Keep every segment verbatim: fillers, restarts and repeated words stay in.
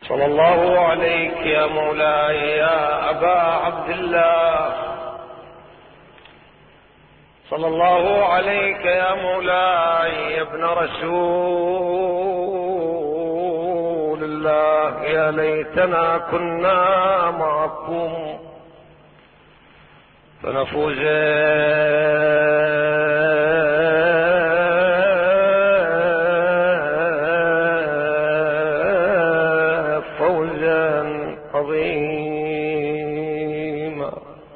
صلى الله عليك يا مولاي يا أبا عبد الله، صلى الله عليك يا مولاي يا ابن رسول الله. يا ليتنا كنا معكم فنفوز فوزا عظيما.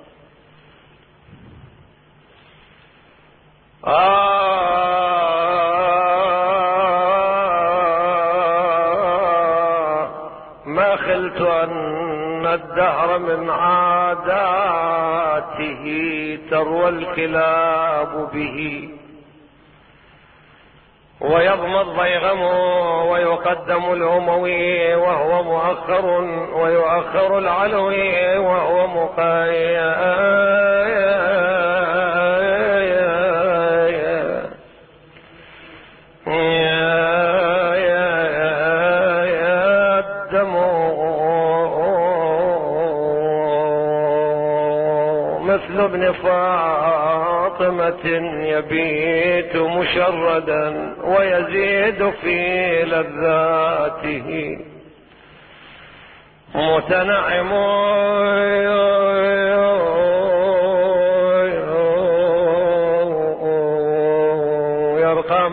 آه ما خلت أن الدهر من عاداته تروى الكلاب به، ويضمى الضيغم ويقدم الأموي وهو مؤخر، ويؤخر العلوي وهو مقيم مثل ابن فاطمة يبيت مشردا ويزيد في لذاته متنعم يرقى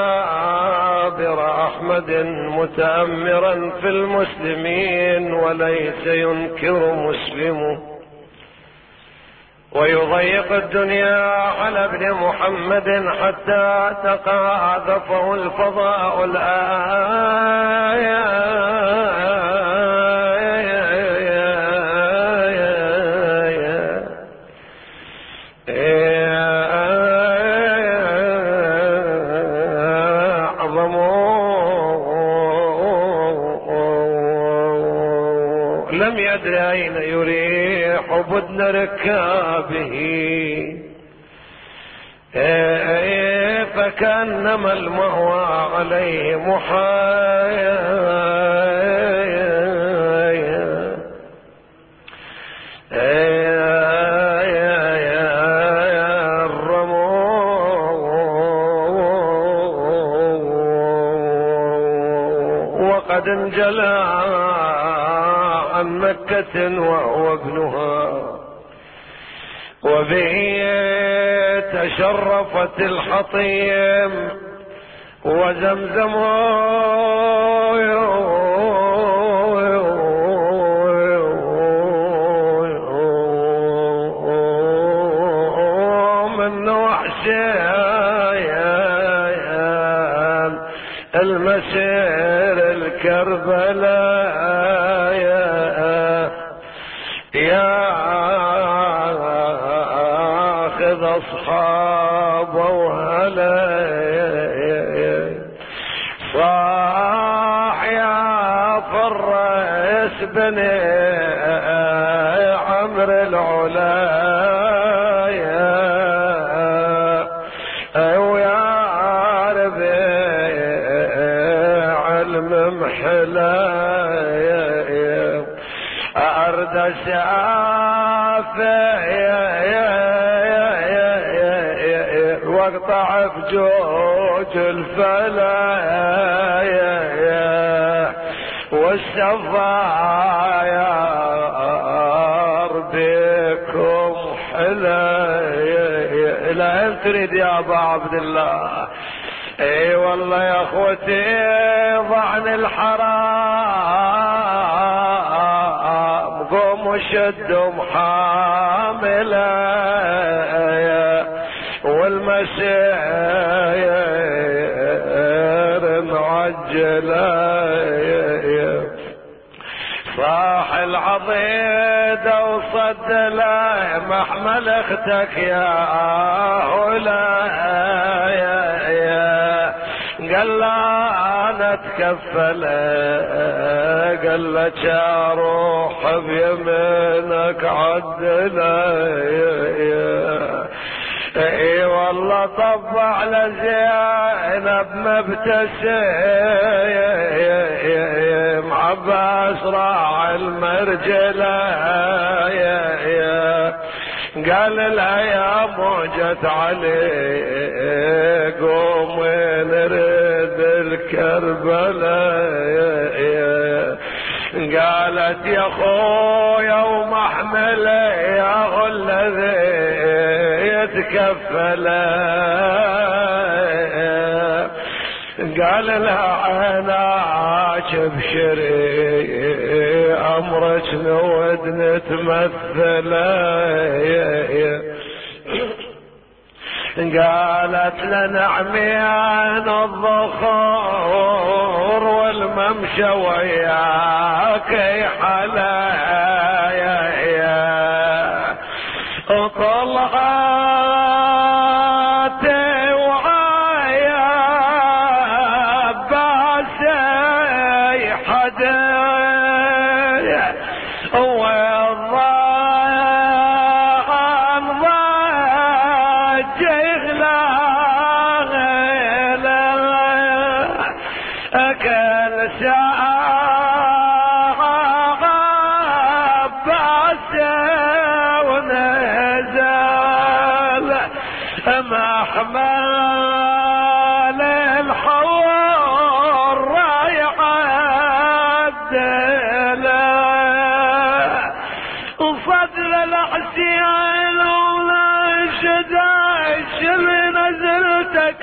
منابر أحمد متأمرا في المسلمين وليس ينكر مسلمه، ويضيق الدنيا على ابن محمد حتى تقاذفه الفضاء الآية. لم يدر أين يريح بدن ركابه، فكأنما المأوى عليه محايا. وقد انجلى عن مكة وهو ابنها، وبه تشرفت الحطيم وزمزم من وحشيان المسير الكربلاء يا اخذ اصحابه وهلا صاح يا فرس بني عمرو العلايا ويا ربيع المحلايا أرد سافي واقطع بجوج الفلايا والسفاير بكم حلايا. لا تريد يا ابا عبد الله؟ اي والله يا اخوتي ضعن الحرام قوموا شدوا محامله والمسير معجله. صاح العضيد وصد له محمل اختك يا هلا، قال لا انا اتكفل، قال لك اروح بيمينك عدله. اي والله طب على زينب مبتسم عباس راعي المرجله قال لها يا موجة علي قوم نريد الكربلاء. قالت يا خويا ومحمله يا الذي يتكفل. قال لها عيناك بشري امرك نود نتمثل. قالت لنعمين الظهور والممشى وياك حلا طلعت وعيا باسي حدا والظاهر ضاج غلا اكل ساعة باسي ونزل محمل الحور رايح الدلا وفضل الحسين ولا شداش اللي نزلتك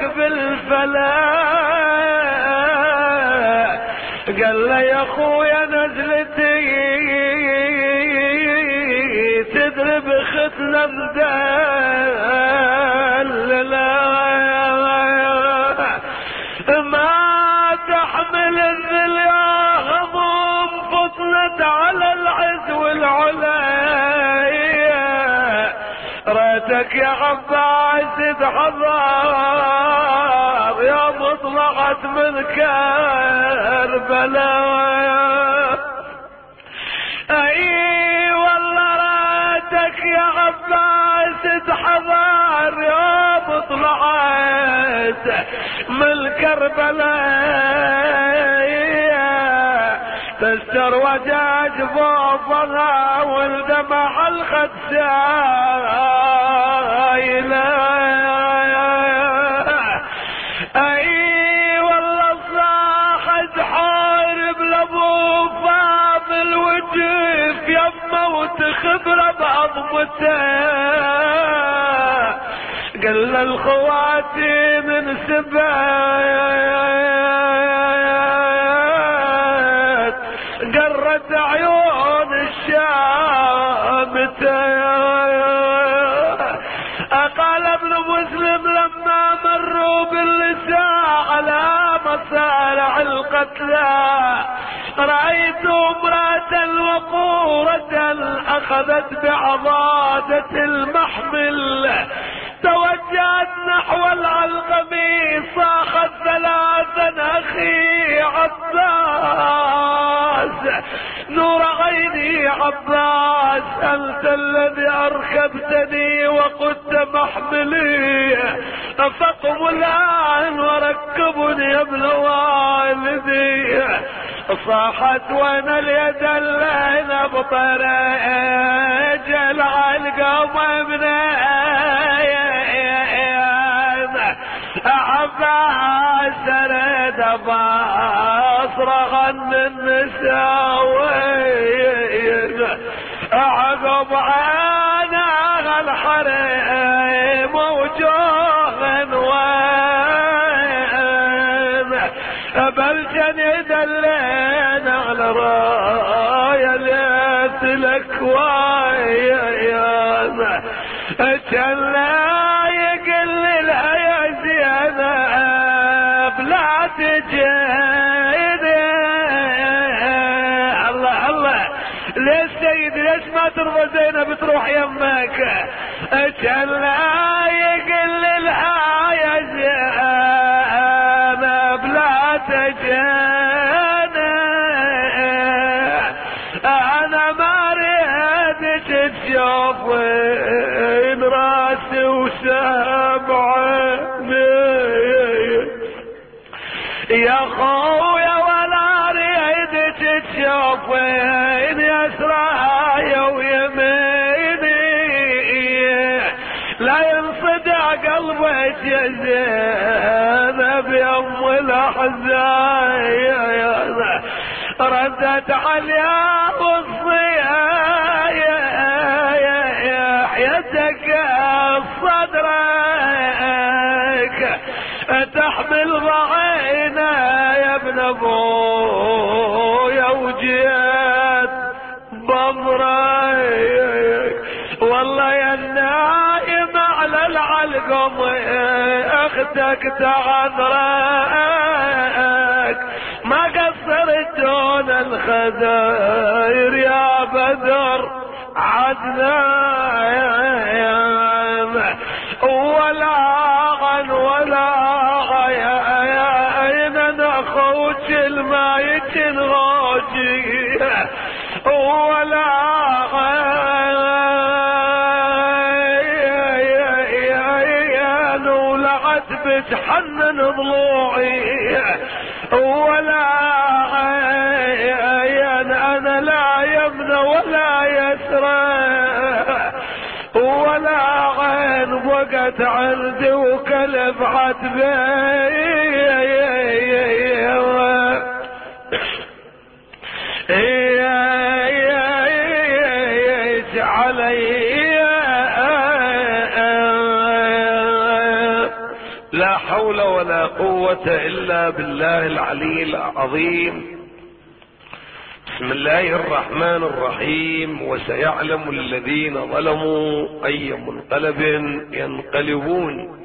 بالفلاح. قال له يا اخويا نزلتي تدرب ختنا بدل ما تحمل الذل يا هضم فطنت على العز والعلا. ريتك يا عباس تحضر يا مطلعت من كربلاء. اي والله ريتك يا عباس تحضر يا مطلعت من كربلاء. تستر وجاج بوضها والدمع الخد سايلة. اي والله صاحت حارب لابو فاضل وجيف يمه وتخبره بعظمته. قال الخواتي من سبات قرت عيون الشامته. قال ابن مسلم لما مروا باللساع على مصارع القتلى رأيت امرأة وقورة أخذت بعضادة المحمل توجهت نحو العلقمي صاخت ثلاثا اخي عباس نور عيني عباس انت الذي اركبتني وقدت محملي فقم الان وركبني يا ابن والدي. صاحت وانا اليد الليل بطريق العلقم ابني عباس اريد بصرخ من النساوين عقب عينها الحريم وجوه وين بلجن يدلين على راية ليت لك وايام كان لا يقل لها يا زينب لا تجد. الله الله ليش سيدي ليش ما ترضى زينب تروح يمك؟ كان لا يقل لها يا زينب لا تجد. انا ما اريد يدك تشوفين راسي وسبعة يا خويا ولا ريدك تشوفين يسرايا ويميني لا ينصدع قلبك يا زينب يا ام الاحزان ردت عليا وصيها يا حياتك صدرك تحمل ضعينا يا ابن ابويا وجيت بضرك والله يا النايم على العلقم اختك تعذرك ما قصرت دون الخزاير يا بدر عدنان ولا غن ولا غيان اخوك المايت غوجي ولا غيان ولعت بتحنن ضلوعي ولا غيان انا لا يمنى ولا يسرى ولا غين وقت عندي وكلب عتبي علي لا حول ولا قوة الا بالله العلي العظيم. بسم الله الرحمن الرحيم. وسيعلم الذين ظلموا اي منقلب ينقلبون.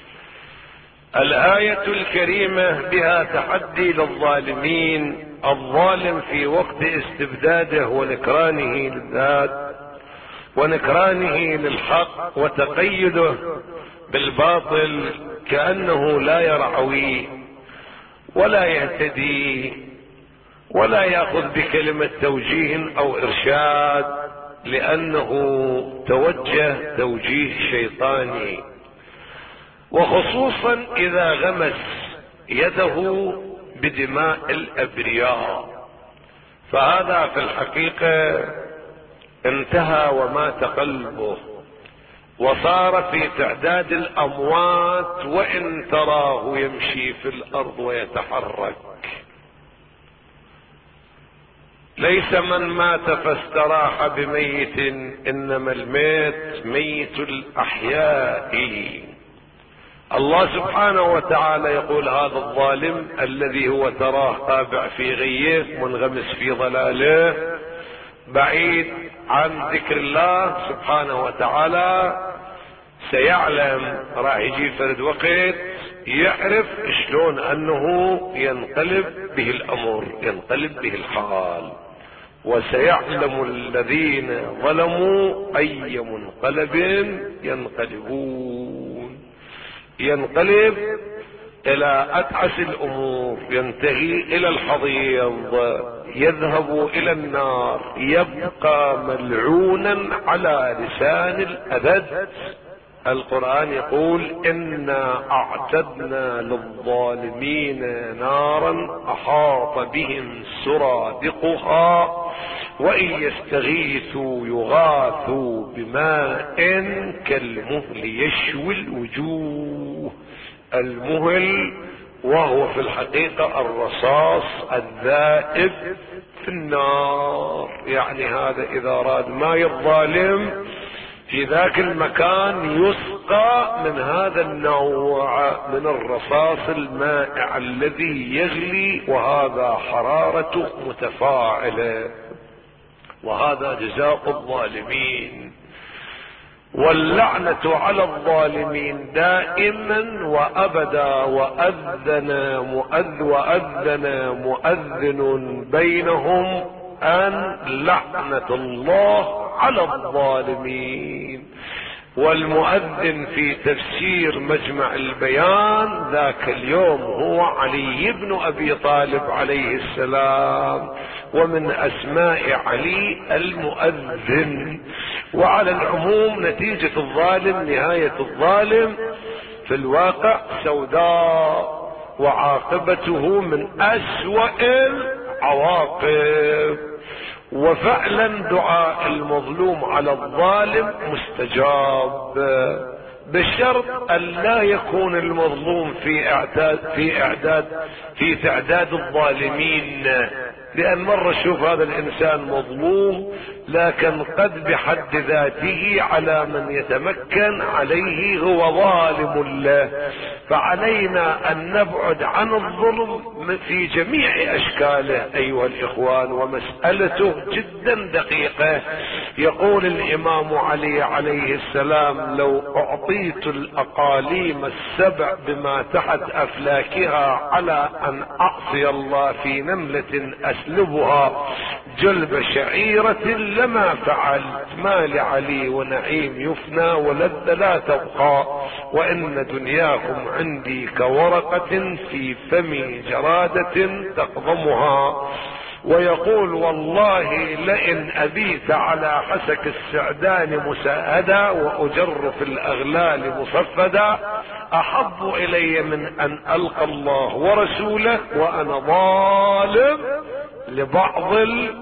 الآية الكريمة بها تحدي للظالمين، الظالم في وقت استبداده ونكرانه للذات ونكرانه للحق وتقيده بالباطل كأنه لا يرعوي ولا يهتدي ولا يأخذ بكلمة توجيه او ارشاد، لانه توجه توجيه شيطاني، وخصوصا اذا غمس يده بدماء الابرياء، فهذا في الحقيقة انتهى ومات قلبه وصار في تعداد الاموات وان تراه يمشي في الارض ويتحرك. ليس من مات فاستراح بميت، انما الميت ميت الاحياء. الله سبحانه وتعالى يقول هذا الظالم الذي هو تراه تابع في غيه منغمس في ضلاله بعيد عن ذكر الله سبحانه وتعالى، سيعلم راح يجي فرد وقت يعرف شلون انه ينقلب به الامر، ينقلب به الحال. وسيعلم الذين ظلموا اي منقلب ينقلبون. ينقلب الى اتعس الامور، ينتهي الى الحضيض، يذهب الى النار، يبقى ملعونا على لسان الابد. القرآن يقول إنا أعتدنا للظالمين نارا أحاط بهم سرادقها وإن يستغيثوا يغاثوا بماء كالمهل يشوي الوجوه. المهل وهو في الحقيقة الرصاص الذائب في النار، يعني هذا إذا أراد ماء الظالم في ذاك المكان يسقى من هذا النوع من الرصاص المائع الذي يغلي، وهذا حرارته متفاعلة، وهذا جزاء الظالمين. واللعنة على الظالمين دائما وابدا. واذن مؤذن واذن مؤذن بينهم ان لعنة الله على الظالمين. والمؤذن في تفسير مجمع البيان ذاك اليوم هو علي بن ابي طالب عليه السلام، ومن اسماء علي المؤذن. وعلى العموم نتيجة الظالم، نهاية الظالم في الواقع سوداء، وعاقبته من اسوأ العواقب. وفعلا دعاء المظلوم على الظالم مستجاب، بشرط ان لا يكون المظلوم في اعداد في اعداد في تعداد الظالمين. لان مرة شوف هذا الانسان مظلوم، لكن قد بحد ذاته على من يتمكن عليه هو ظالم له. فعلينا ان نبعد عن الظلم في جميع اشكاله ايها الاخوان، ومسألته جدا دقيقة. يقول الامام علي عليه السلام: لو اعطيت الاقاليم السبع بما تحت افلاكها على ان اعصي الله في نملة اسلبها جلب شعيرة لما فعلت. ما لعلي ونعيم يفنى ولذة لا تبقى، وان دنياكم عندي كورقة في فم جرادة تقضمها. ويقول: والله لئن ابيت على حسك السعدان مساءدا واجر في الاغلال مصفدا احب الي من ان القى الله ورسوله وانا ظالم لبعض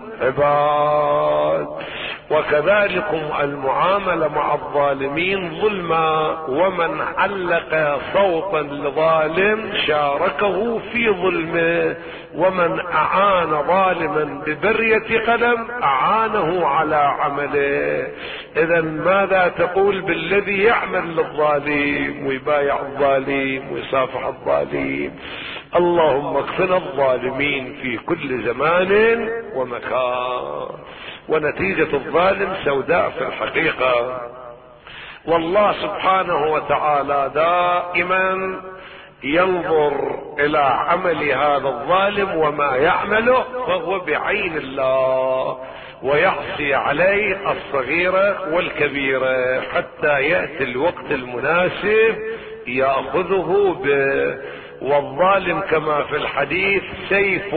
العباد. وكذلكم المعاملة مع الظالمين ظلما، ومن علق صوتا لظالم شاركه في ظلمه، ومن اعان ظالما ببرية قلم اعانه على عمله. اذا ماذا تقول بالذي يعمل للظالم ويبايع الظالم ويصافح الظالم؟ اللهم اكفنا الظالمين في كل زمان ومكان. ونتيجة الظالم سوداء في الحقيقة. والله سبحانه وتعالى دائما ينظر الى عمل هذا الظالم وما يعمله، فهو بعين الله، ويعصي عليه الصغيرة والكبيرة حتى يأتي الوقت المناسب يأخذه به. والظالم كما في الحديث سيف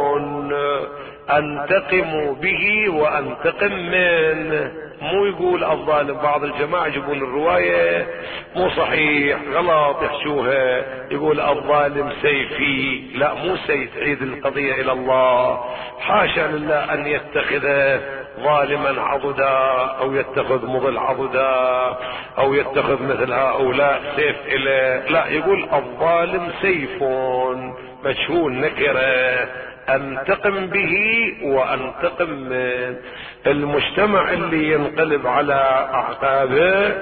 انتقم به وانتقم منه. مو يقول الظالم، بعض الجماعة يجيبون الرواية مو صحيح، غلط يحشوها، يقول الظالم سيفي. لا، مو سيف، عيد القضية الى الله. حاشا لله ان يتخذ ظالما عضدا او يتخذ مضل عضدا او يتخذ مثل هؤلاء سيف إله. لا، يقول الظالم سيف مجهول نكره انتقم به وانتقم من المجتمع اللي ينقلب على اعقابه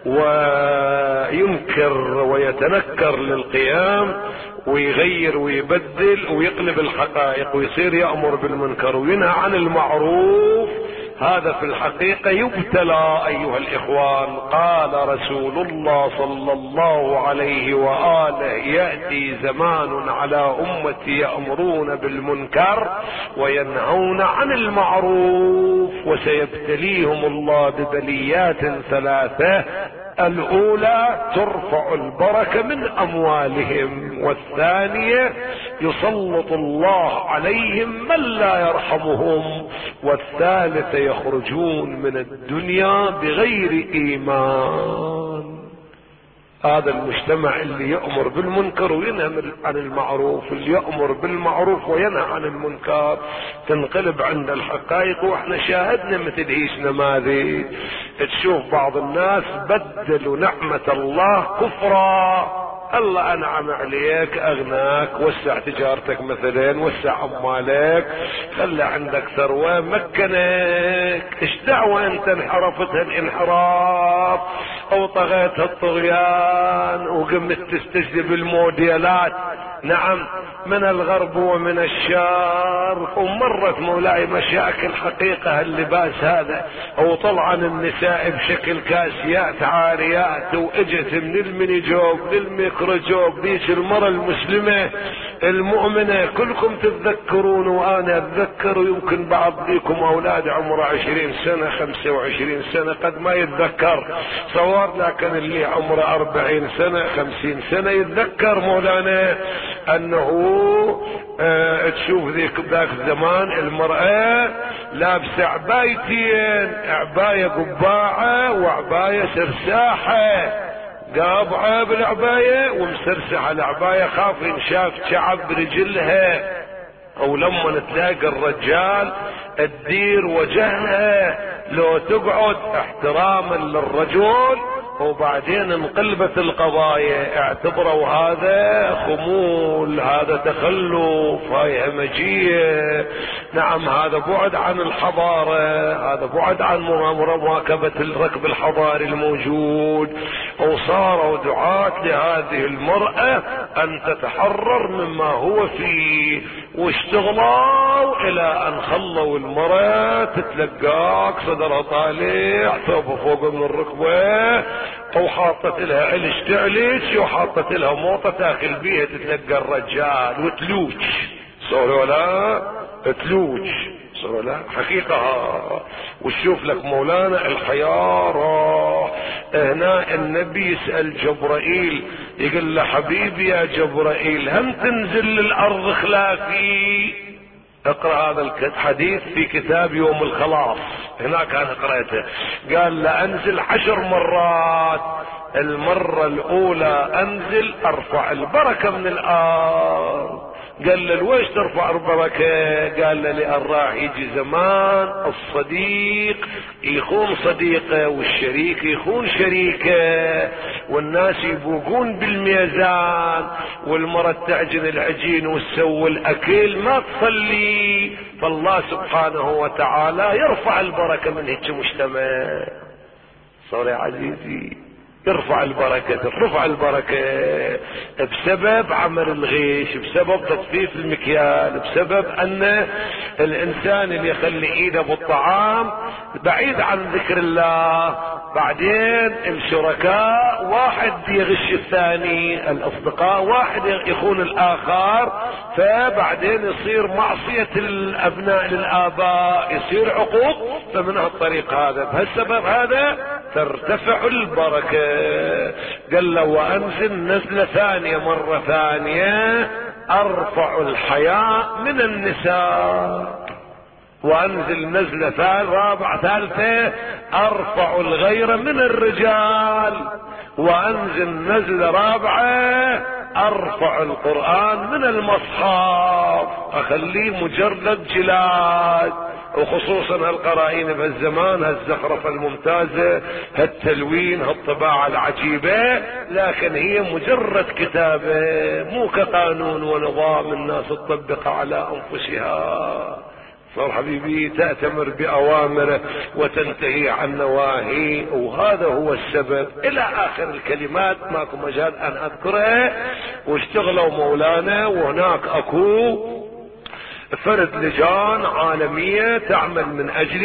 وينكر ويتنكر للقيام ويغير ويبدل ويقلب الحقائق ويصير يأمر بالمنكر وينهى عن المعروف. هذا في الحقيقة يبتلى ايها الاخوان. قال رسول الله صلى الله عليه وآله: يأتي زمان على امتي يأمرون بالمنكر وينهون عن المعروف، وسيبتليهم الله ببليات ثلاثة: الاولى ترفع البركة من اموالهم، والثانية يسلط الله عليهم من لا يرحمهم، والثالثة يخرجون من الدنيا بغير ايمان. هذا المجتمع اللي يأمر بالمنكر وينهى عن المعروف، اللي يأمر بالمعروف وينهى عن المنكر، تنقلب عند الحقائق. واحنا شاهدنا مثل هيش نماذج. تشوف بعض الناس بدلوا نعمة الله كفرا. الله انعم عليك، اغناك، وسع تجارتك مثلا، وسع اموالك، خلى عندك ثروة، مكنك، ايش دعوة انت انحرفت الانحراف او طغيت الطغيان وقمت تستجلب الموديلات، نعم، من الغرب ومن الشرق. ومرت مولاي مشاكل حقيقة اللباس هذا، او طلعا النساء بشكل كاسيات عاريات، واجت من الميني جوب للميكرو جوب. ذيك المرة المسلمة المؤمنة كلكم تتذكرون وانا اتذكر، ويمكن بعض ليكم اولاد عمره عشرين سنة خمسة وعشرين سنة قد ما يتذكر صور، لكن اللي عمره اربعين سنة خمسين سنة يتذكر مولانا انه اه تشوف ذيك ذاك الزمان المرأة لابسة عبايتين، عباية قباعة وعباية سرساحة، قابعة بالعباية ومسرسحة العباية خاف ينشاف شعب برجلها، او لما تلاقي الرجال تدير وجهها لو تقعد احتراما للرجل، وبعدين انقلبت القضايا اعتبروا هذا خمول، هذا تخلف، هاي همجية. نعم هذا بعد عن الحضارة، هذا بعد عن مواكبة الركب الحضاري الموجود، وصاروا دعاة لهذه المرأة ان تتحرر مما هو فيه، واشتغلوا الى ان خلوا المرأة تتلقاك صدرها طالع ثوب فوق من الركبة، وحاطت لها علش تعلش وحاطت لها موطة تاكل بيها تتلقى الرجال وتلوج صور ولا تلوج صور ولا حقيقة. وشوف لك مولانا الحيارة هنا النبي يسأل جبرائيل يقول له حبيبي يا جبرائيل هم تنزل للأرض خلافي؟ اقرأ هذا الحديث في كتاب يوم الخلاص، هناك انا قرأته. قال لأنزل عشر مرات، المرة الاولى انزل ارفع البركة من الارض. قال له لويش ترفع البركة؟ قال له لأن راح يجي زمان الصديق يخون صديقه والشريك يخون شريكه، والناس يبوقون بالميزان، والمرة تعجن العجين وتسوي الاكل ما تصلي، فالله سبحانه وتعالى يرفع البركة من هيك مجتمع. صار يا عزيزي يرفع البركة، ترفع البركة بسبب عمل الغيش، بسبب تطفيف المكيال، بسبب ان الانسان اللي يخلي ايده بالطعام بعيد عن ذكر الله، بعدين الشركاء واحد يغش الثاني، الاصدقاء واحد يخون الاخر، فبعدين يصير معصية الابناء للاباء، يصير عقوق، فمن هالطريق هذا بهالسبب هذا ترتفع البركة. قال له وانزل نزلة ثانية مرة ثانية ارفع الحياء من النساء، وانزل نزلة رابعة ثالثة ارفع الغيرة من الرجال، وانزل نزلة رابعة ارفع القرآن من المصحف، اخليه مجرد جلاد، وخصوصا هالقرائن بهالزمان هالزخرفة الممتازة هالتلوين هالطباعة العجيبة، لكن هي مجرد كتابة مو كقانون ونظام الناس تطبق على انفسها. صار حبيبي تأتمر بأوامره وتنتهي عن نواهي، وهذا هو السبب الى اخر الكلمات ماكو مجال ان اذكرها. واشتغلوا مولانا، وهناك اكو فرد لجان عالمية تعمل من اجل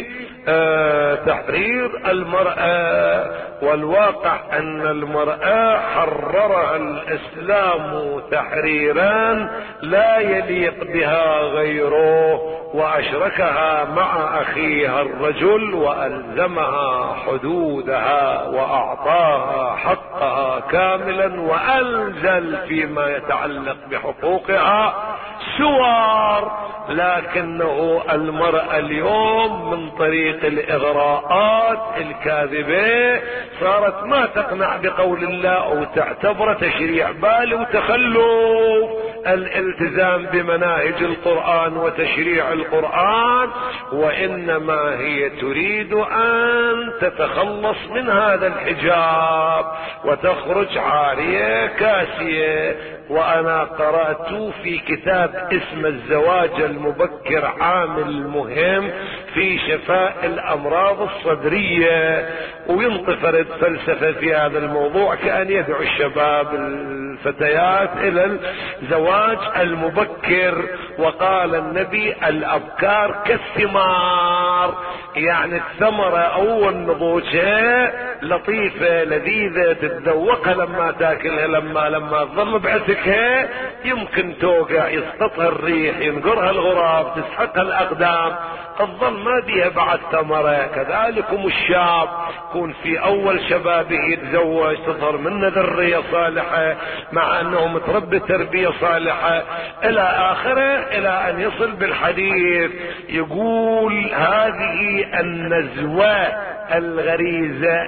اه تحرير المرأة، والواقع ان المرأة حررها الاسلام تحريرا لا يليق بها غيره، واشركها مع اخيها الرجل والزمها حدودها واعطاها حقها كاملا، وانزل فيما يتعلق بحقوقها سوار. لكنه المرأة اليوم من طريق الاغراءات الكاذبة صارت ما تقنع بقول الله وتعتبر تشريع بال وتخلف الالتزام بمناهج القرآن وتشريع القرآن، وانما هي تريد ان تتخلص من هذا الحجاب وتخرج عارية كاسية. وانا قرأت في كتاب اسم الزواج المبكر عامل مهم في شفاء الامراض الصدرية، وينطفرد فلسفة في هذا الموضوع كأن يدعو الشباب الفتيات الى الزواج المبكر. وقال النبي الابكار كالثمار، يعني الثمرة اول نضوجها لطيفة لذيذة تتذوقها لما تاكلها، لما لما تظل بعتكها يمكن توقع، يسقطها الريح، ينقرها الغراب، تسحقها الاقدام، تظل ما بيها بعد ثمرة. كذلكم الشاب يكون في اول شبابه يتزوج، تظهر منه ذرية صالحة مع انه متربي تربية صالحة الى اخره، الى ان يصل بالحديث يقول هذه النزوة الغريزة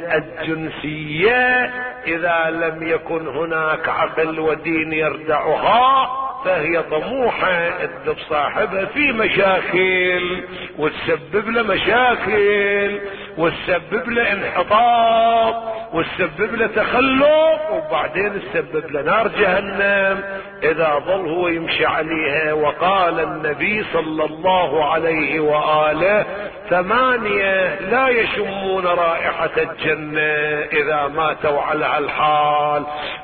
الجنسية اذا لم يكن هناك عقل ودين يردعها فهي طموحة تدب صاحبها في مشاكل وتسبب له مشاكل وتسبب له انحطاط وتسبب له تخلف وبعدين تسبب له نار جهنم اذا ظل هو يمشي عليها. وقال النبي صلى الله عليه وآله ثمانية لا يشمون رائحة الجنة اذا ماتوا على الحال،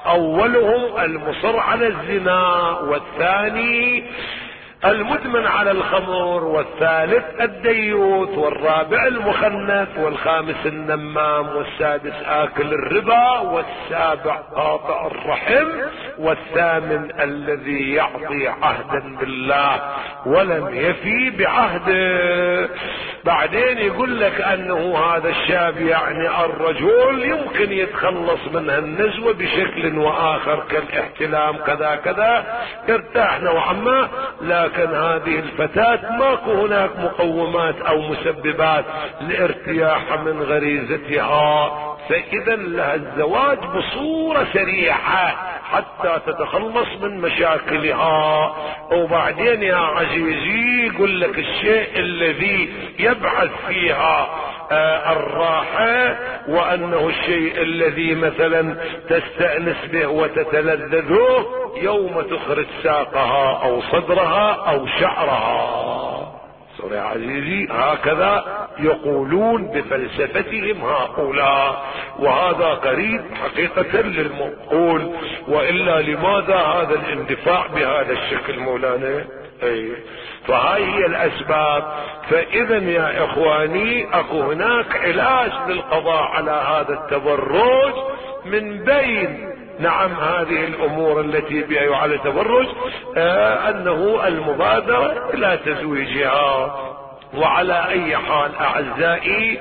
اولهم المصر على الزنا، والثاني المدمن على الخمر، والثالث الديوث، والرابع المخنث، والخامس النمام، والسادس آكل الربا، والسابع قاطع الرحم، والثامن الذي يعطي عهدا بالله ولم يفي بعهده. بعدين يقول لك انه هذا الشاب يعني الرجل يمكن يتخلص من النزوة بشكل واخر كالاحتلام كذا كذا يرتاح نوعا ما، لكن هذه الفتاة ماكو هناك مقومات او مسببات لارتياح من غريزتها، فاذا لها الزواج بصورة سريعة حتى تتخلص من مشاكلها. وبعدين يا عزيزي يقول لك الشيء الذي يبعث فيها آه الراحة وانه الشيء الذي مثلا تستأنس به وتتلذذه يوم تخرج ساقها او صدرها او شعرها. يا عزيزي هكذا يقولون بفلسفتهم هؤلاء، وهذا قريب حقيقة للمقول، وإلا لماذا هذا الاندفاع بهذا الشكل مولانا؟ أي فهاي هي الأسباب. فإذا يا إخواني أكو هناك علاج للقضاء على هذا التبرج من بين نعم هذه الامور التي بها على التبرج آه انه المبادرة الى تزويجها. وعلى اي حال اعزائي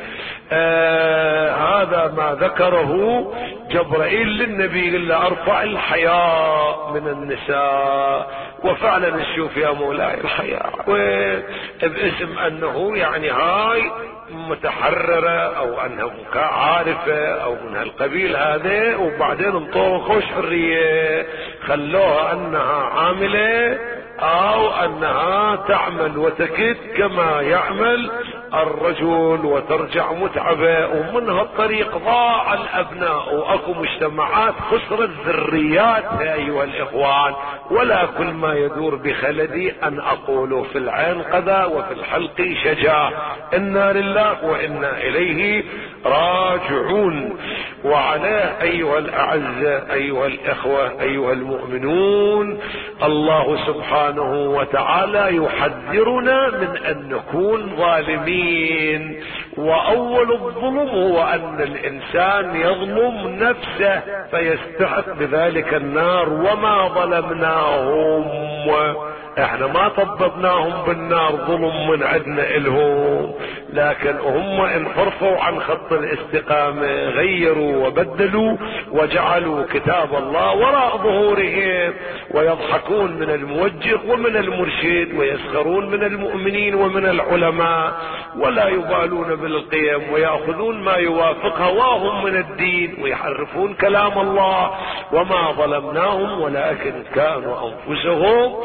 آه هذا ما ذكره جبرائيل للنبي الا ارفع الحياء من النساء، وفعلا نشوف يا مولاي الحياء وباسم انه يعني هاي متحررة او انها عارفة او من هالقبيل هذا، وبعدين انطوها خوش حرية خلوها انها عاملة او انها تعمل وتكد كما يعمل الرجل وترجع متعبة، ومن هالطريق ضاع الابناء واكو مجتمعات خسرت ذرياتها ايها الاخوان. ولا كل ما يدور بخلدي ان اقول في العين قذا وفي الحلق شجا، انا لله وانا اليه راجعون. وعلى ايها الاعزة ايها الاخوة ايها المؤمنون الله سبحانه وتعالى يحذرنا من ان نكون ظالمين. واول الظلم هو ان الانسان يظلم نفسه فيستحق بذلك النار. وما ظلمناهم، احنا ما طببناهم بالنار ظلم من عندنا الهم، لكن هم انحرفوا عن خط الاستقامة، غيروا وبدلوا وجعلوا كتاب الله وراء ظهورهم، ويضحكون من الموجه ومن المرشد، ويسخرون من المؤمنين ومن العلماء، ولا يبالون بالقيم، ويأخذون ما يوافق هواهم من الدين، ويحرفون كلام الله. وما ظلمناهم ولكن كانوا انفسهم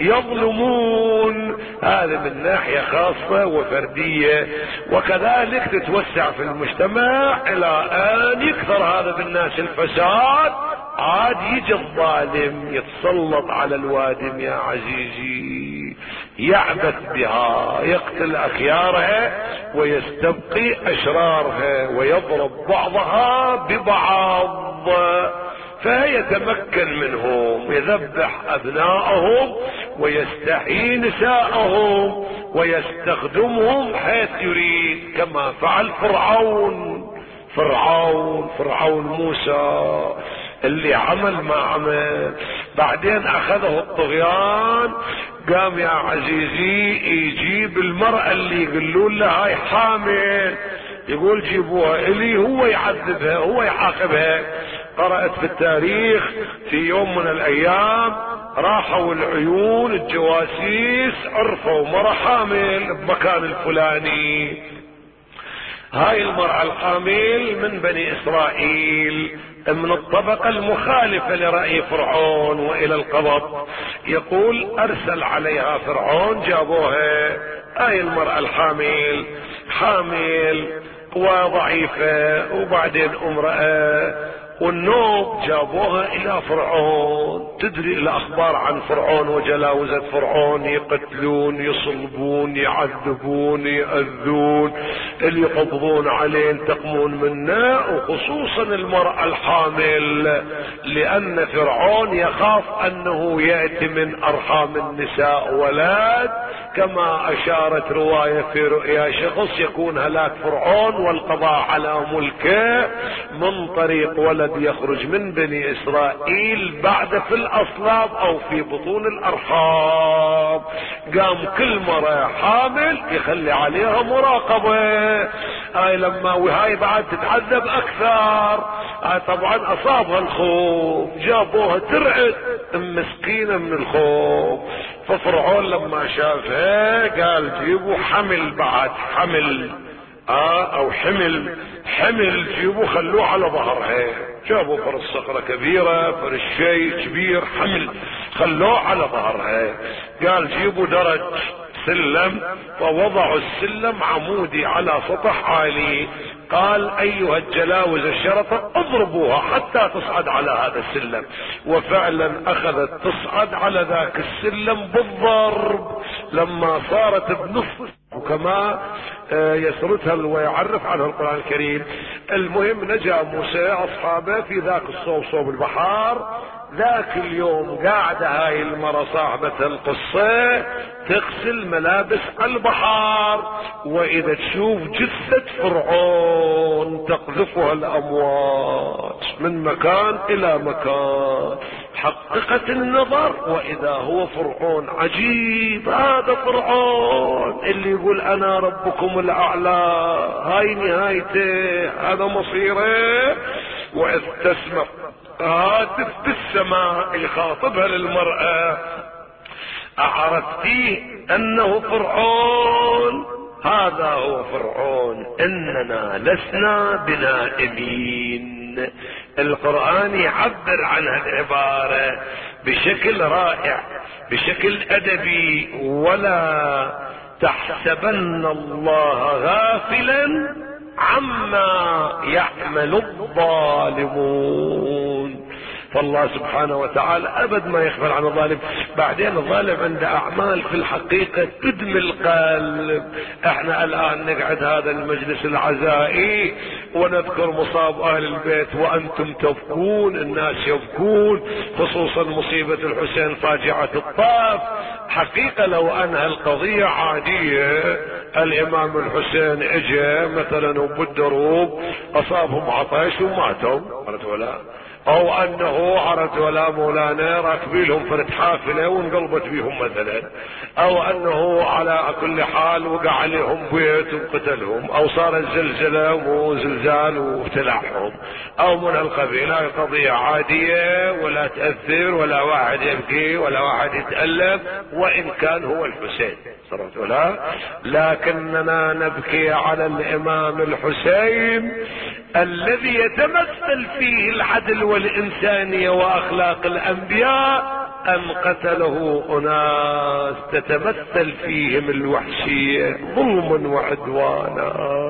يظلمون. هذا من ناحية خاصة وفردية، وكذلك تتوسع في المجتمع الى ان يكثر هذا بالناس الفساد، عاد يجي الظالم يتسلط على الوادم يا عزيزي، يعبث بها، يقتل اخيارها ويستبقي اشرارها، ويضرب بعضها ببعض، فيتمكن منهم، يذبح ابنائهم ويستحيي نساءهم ويستخدمهم حيث يريد، كما فعل فرعون. فرعون فرعون موسى اللي عمل ما عمل، بعدين اخذه الطغيان، قام يا عزيزي يجيب المرأة اللي يقولون لها هاي حامل، يقول جيبوها الي، هو يعذبها هو يعاقبها. قرأت في التاريخ في يوم من الايام راحوا العيون الجواسيس عرفوا مرأة حامل بمكان الفلاني. هاي المرأة الحامل من بني اسرائيل، من الطبقة المخالفة لرأي فرعون والى القبض. يقول ارسل عليها فرعون، جابوها. هاي المرأة الحامل حامل وضعيفة وبعدين امرأة، والنوب جابوها الى فرعون. تدري الاخبار عن فرعون وجلاوزة فرعون، يقتلون يصلبون يعذبون يأذون، اللي يقبضون عليه ينتقمون منه، وخصوصا المرأة الحامل، لان فرعون يخاف انه يأتي من ارحام النساء ولد، كما اشارت رواية في رؤيا شخص يكون هلاك فرعون والقضاء على ملكه من طريق ولد يخرج من بني اسرائيل بعد في الاصلاب او في بطون الارحام. قام كل مرة حامل يخلي عليها مراقبة. هاي لما وهاي بعد تتعذب اكثر، هاي طبعا اصابها الخوف، جابوها ترعد مسكينة من الخوف. ففرعون لما شافها قال جيبوا حمل، بعد حمل اه او حمل حمل جيبوا خلوه على ظهرها. جابوا فرس صخرة كبيرة، فرس شيء كبير حمل، خلوه على ظهرها. قال جيبوا درج سلم، ووضعوا السلم عمودي على سطح عالي. قال ايها الجلاوز الشرطة اضربوها حتى تصعد على هذا السلم. وفعلا اخذت تصعد على ذاك السلم بالضرب، لما صارت بنص وكما يسردها ويعرف عنها القرآن الكريم. المهم نجا موسى اصحابه في ذاك الصوب، صوب البحار. ذاك اليوم قاعدة هاي المرة صاحبة القصة تغسل ملابس البحار، واذا تشوف جثة فرعون تقذفها الامواج من مكان الى مكان. حققت النظر واذا هو فرعون. عجيب، هذا فرعون اللي يقول انا ربكم الاعلى، هاي نهايته، هذا مصيره. واذ تسمع هاتف بالسماء يخاطبها للمرأة، اعرفتيه انه فرعون؟ هذا هو فرعون، اننا لسنا بنائمين. القرآن يعبر عن هالعبارة بشكل رائع، بشكل ادبي. ولا تحسبن الله غافلا عما يعمل الظالمون. فالله سبحانه وتعالى ابد ما يغفل عن الظالم. بعدين الظالم عنده اعمال في الحقيقة تدمي القلب. احنا الان نقعد هذا المجلس العزائي ونذكر مصاب اهل البيت وانتم تبكون، الناس يبكون، خصوصا مصيبة الحسين فاجعة الطاف. حقيقة لو انها القضية عادية، الامام الحسين اجى مثلا وبالدروب اصابهم عطش وماتوا، عرفت ولا؟ او انه عرفت ولا مولانا راكبين لهم فرد حافلة وانقلبت بيهم مثلا، او انه على كل حال وقع عليهم بيت وقتلهم، او صارت زلزلة وزلزال وابتلعهم، او من القبيل. هاي قضية عادية ولا تأثر ولا واحد يبكي ولا واحد يتألم، وان كان هو الحسين صرت ولا. لكننا نبكي على الامام الحسين الذي يتمثل فيه العدل والإنسانية وأخلاق الأنبياء، أن قتله أناس تتمثل فيهم الوحشية ظلما وعدوانا.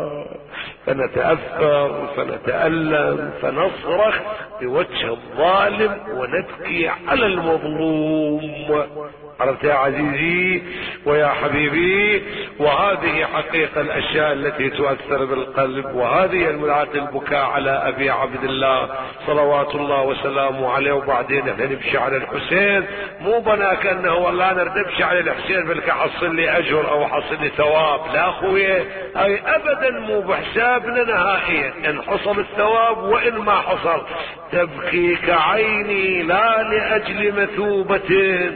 فنتأثر فنتألم فنصرخ بوجه الظالم ونبكي على المظلوم. عرفت يا عزيزي ويا حبيبي؟ وهذه حقيقة الاشياء التي تؤثر بالقلب، وهذه المرات البكاء على ابي عبد الله صلوات الله وسلامه عليه. وبعدين احنا نمشي على الحسين، مو بناك انه والله انا ردبش على الحسين بلك حصل لي اجر او حصل لي ثواب، لا اخويا، هاي ابدا مو بحسابنا نهائيا، ان حصل الثواب وان ما حصل. تبكيك عيني لا لاجل مثوبة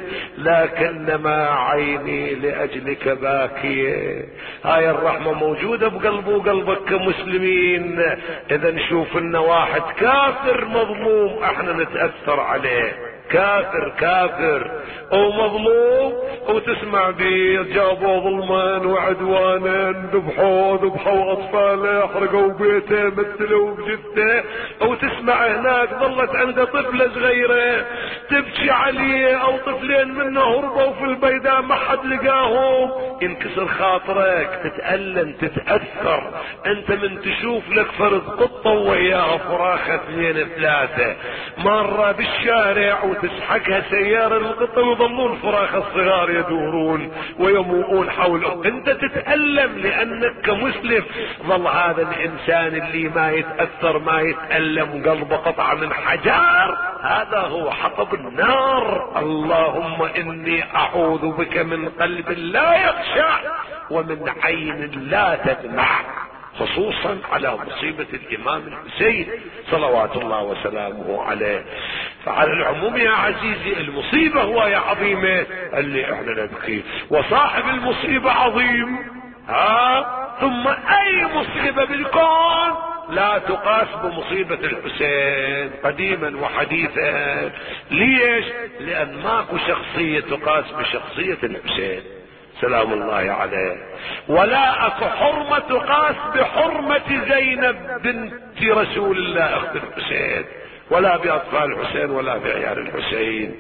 لكنما عيني لاجلك باكية. هاي الرحمة موجودة بقلبه وقلبك كمسلمين. اذا نشوف ان واحد كافر مظلوم احنا نتأثر عليه، كافر كافر او مظلوم، وتسمع بيه جابوا ظلمان وعدوانا، ذبحوا ذبحوا اطفاله، حرقوا بيته، مثلوا بجثه، وتسمع هناك ظلت عنده طفله صغيره تبكي عليه، او طفلين منه هربوا في البيداء ما حد لقاهم، ينكسر خاطرك، تتألم تتأثر. انت من تشوف لك فرد قطه وياها فراخه اثنين ثلاثه مره بالشارع وتسحقها سيارة القطة ويظلون فراخ الصغار يدورون ويموؤون حوله، انت تتألم لانك كمسلم. ظل هذا الانسان اللي ما يتأثر ما يتألم قلبه قطعة من حجار، هذا هو حطب النار. اللهم اني اعوذ بك من قلب لا يخشع ومن عين لا تدمع، خصوصا على مصيبة الامام الحسين صلوات الله وسلامه عليه. فعلى العموم يا عزيزي المصيبة هو يا عظيمة اللي احنا نبكي، وصاحب المصيبة عظيم. ها ثم اي مصيبة بالكون لا تقاس بمصيبة الحسين قديما وحديثا. ليش؟ لان ماكو شخصية تقاس بشخصية الحسين سلام الله عليه، ولا اكو حرمة تقاس بحرمة زينب بنت رسول الله اخت الحسين، ولا باطفال الحسين ولا بعيال الحسين.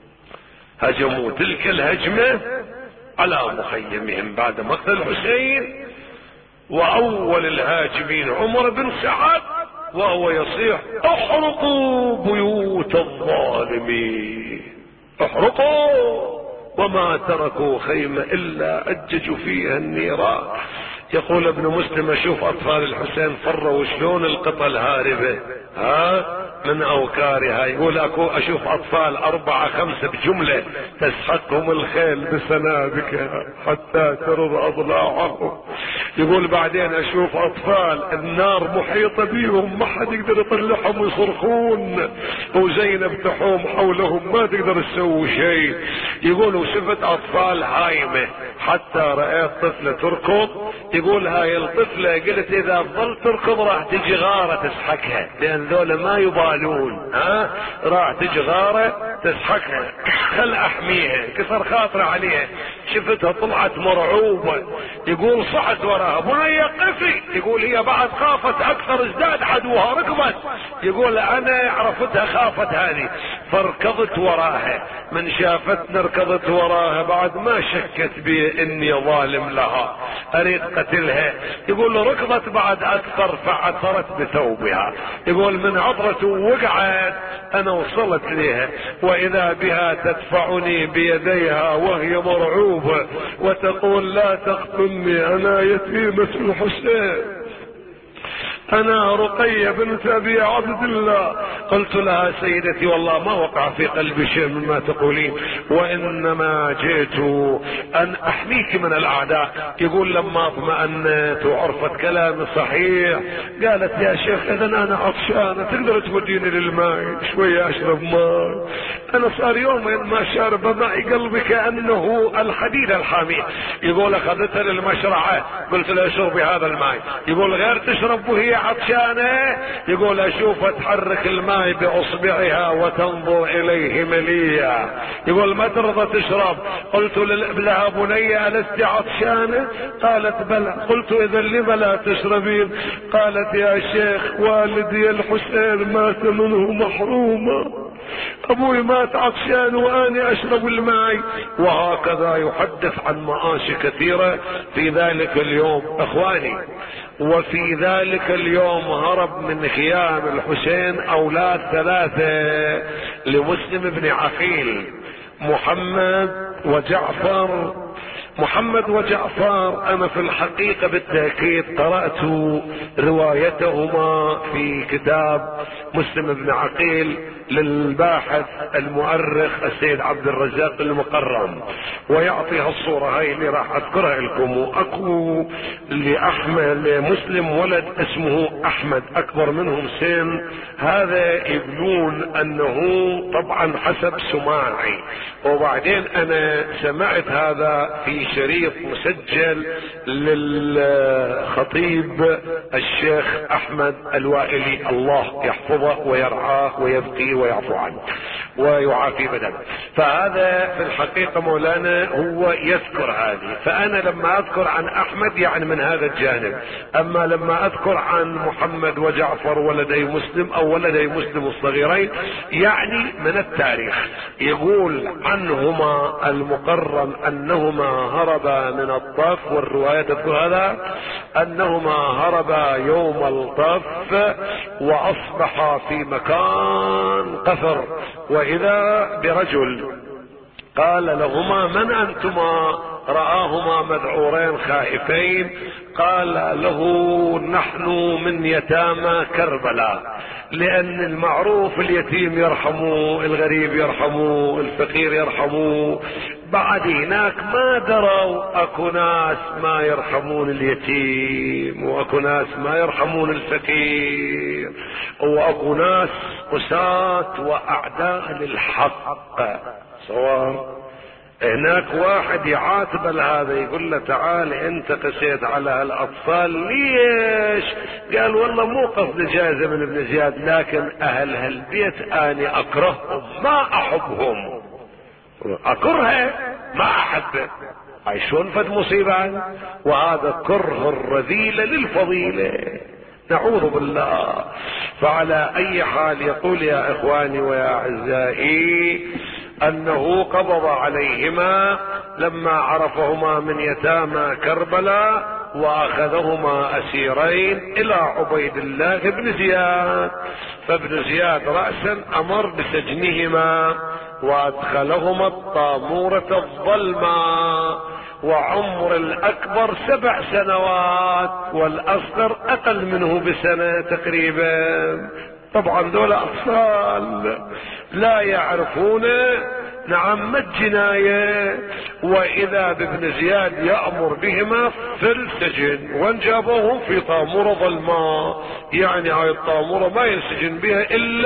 هجموا تلك الهجمة على مخيمهم بعد مقتل الحسين، واول الهاجمين عمر بن سعد وهو يصيح احرقوا بيوت الظالمين، احرقوا، وما تركوا خيمة الا اججوا فيها النيران. يقول ابن مسلم اشوف اطفال الحسين فروا شلون القطة الهاربة ها من اوكارها، يقول اكو اشوف اطفال اربعة خمسة بجملة تسحقهم الخيل بسنابكها حتى ترض اضلاعهم. يقول بعدين اشوف اطفال النار محيطة بيهم ما حد يقدر يطلعهم ويصرخون، وزينب تحوم حولهم ما تقدر تسوي شيء. يقول وشفت اطفال هايمة حتى رأيت طفلة تركض، يقول هاي الطفلة قلت اذا ظل تركض راح تجي غارة تسحقها، لان ذولا ما يبالون، ها راح تجي غارة تسحقها، خل احميها، كسر خاطر عليها. شفتها طلعت مرعوبة، يقول صعد وراها بني قفي، يقول هي بعد خافت اكثر ازداد عدوها ركضت، يقول انا عرفتها خافت هذه فركضت وراها، من شافتنا ركضت وراها بعد ما شكت بي اني ظالم لها اريد قتلها. يقول ركضت بعد اكثر فعثرت بثوبها، يقول من عطرته وقعت انا وصلت لها واذا بها تدفعني بيديها وهي مرعوبة وتقول لا تقتلني انا يتيمة الحسين، انا رقية بنت ابي عبد الله. قلت لها سيدتي والله ما وقع في قلبي شيء مما تقولين، وانما جئت ان احميك من الاعداء. يقول لما اطمأنت وعرفت كلامي صحيح قالت يا شيخ اذا انا عطشانة تقدر توديني للماء شوية اشرب ماء، انا صار يومين ما شارب معي قلبي كأنه الحديد الحامي. يقول اخذتها للمشرعة قلت لها اشربي هذا الماء، يقول غير تشرب وهي عطشانة، يقول اشوف تحرك الماء باصبعها وتنظر اليه مليا، يقول ما ترضى تشرب. قلت لها بني الست عطشانة؟ قالت بلى. قلت اذا لما لا تشربين؟ قالت يا شيخ والدي الحسين مات منه محرومة، ابوي مات عطشان واني اشرب الماء. وهكذا يحدث عن مآسي كثيرة في ذلك اليوم اخواني. وفي ذلك اليوم هرب من خيام الحسين اولاد ثلاثة لمسلم بن عقيل، محمد وجعفر. محمد وجعفر انا في الحقيقة بالتأكيد قرأت روايتهما في كتاب مسلم بن عقيل للباحث المؤرخ السيد عبد الرزاق المقرم، ويعطيها الصورة هاي اللي راح اذكرها لكم. واكو لاحمد لمسلم ولد اسمه احمد اكبر منهم سن، هذا يقولون انه طبعا حسب سماعي، وبعدين انا سمعت هذا في شريط مسجل للخطيب الشيخ احمد الوائلي، الله يحفظه ويرعاه ويبقيه ويعفو عنه ويعافي بدنه. فهذا في الحقيقة مولانا هو يذكر هذه، فانا لما اذكر عن احمد يعني من هذا الجانب، اما لما اذكر عن محمد وجعفر ولدي مسلم او ولدي مسلم الصغيرين يعني من التاريخ. يقول عنهما المقرم انهما هربا من الطف، والرواية تذكر هذا انهما هربا يوم الطف واصبحا في مكان قفر، واذا برجل قال لهما من انتما؟ رآهما مذعورين خائفين، قال له نحن من يتامى كربلاء، لان المعروف اليتيم يرحموه، الغريب يرحموه، الفقير يرحموه. بعد هناك ما دروا اكو ناس ما يرحمون اليتيم، واكو ناس ما يرحمون الفقير، واكو ناس قساة واعداء للحق. صور هناك واحد يعاتب هذا يقول له تعال انت قسيت على هالاطفال ليش؟ قال والله مو قصد جائزة من ابن زياد، لكن اهل هالبيت اني اكرههم ما احبهم، اكرهه ما احبه. هاي شلون فد مصيبة؟ وهذا كره الرذيلة للفضيلة، نعوذ بالله. فعلى اي حال يقول يا اخواني ويا اعزائي انه قبض عليهما لما عرفهما من يتامى كربلاء، واخذهما اسيرين الى عبيد الله بن زياد، فابن زياد رأسا امر بسجنهما وادخلهما الطامورة الظلمة، وعمر الاكبر سبع سنوات والاصغر اقل منه بسنة تقريبا. طبعا دول اطفال لا يعرفون نعم ما الجناية، واذا بابن زياد يأمر بهما في السجن، وان جابوهم في طامورة ظلماء، يعني هاي الطامورة ما ينسجن بها الا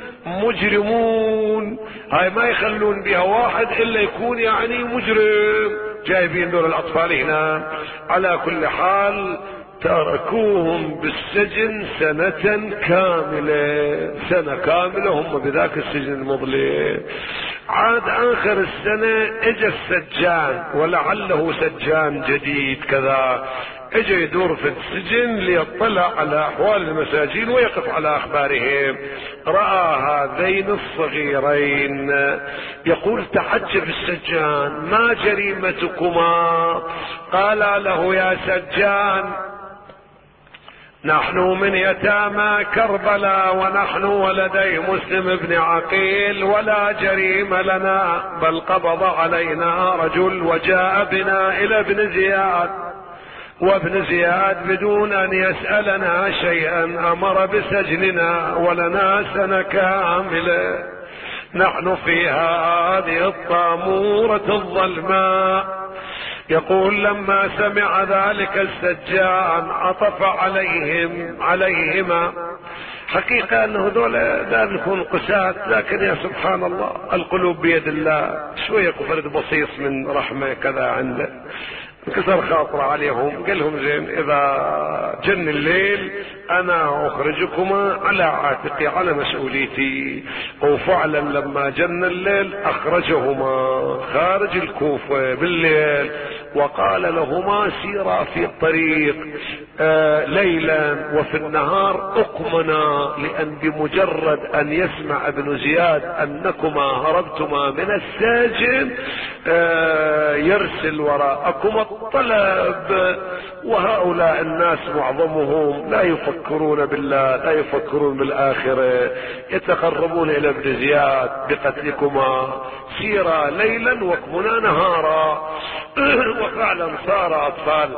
المجرمون، هاي ما يخلون بها واحد الا يكون يعني مجرم، جايبين دول الاطفال هنا. على كل حال تركوهم بالسجن سنة كاملة، سنة كاملة هم بذاك السجن المظلم. عاد اخر السنة اجى السجان، ولعله سجان جديد كذا، اجى يدور في السجن ليطلع على احوال المساجين ويقف على اخبارهم. رأى هذين الصغيرين، يقول تعجب السجان ما جريمتكما؟ قال له يا سجان نحن من يتامى كربلاء، ونحن ولدي مسلم بن عقيل، ولا جريم لنا، بل قبض علينا رجل وجاء بنا الى ابن زياد، وابن زياد بدون ان يسألنا شيئا امر بسجننا ولنا سنة كاملة، نحن في هذه الطامورة الظلماء. يقول لما سمع ذلك السجان عطف عليهم عليهما. حقيقة انه هذول لا نكون قساة، لكن يا سبحان الله القلوب بيد الله، شوية كفرد بصيص من رحمة كذا عنده، انكسر خاطر عليهم، قال لهم زين اذا جن الليل انا اخرجكما على عاتقي على مسؤوليتي. وفعلا لما جن الليل اخرجهما خارج الكوفة بالليل وقال لهما سيرا في الطريق آه ليلا وفي النهار اقمنا، لان بمجرد ان يسمع ابن زياد انكما هربتما من السجن آه يرسل وراءكما الطلب. وهؤلاء الناس معظمهم لا يفكرون بالله، لا يفكرون بالاخره، يتقربون الى ابن زياد بقتلكما، سيرا ليلا واكمنا نهارا. وفعلا صار اطفال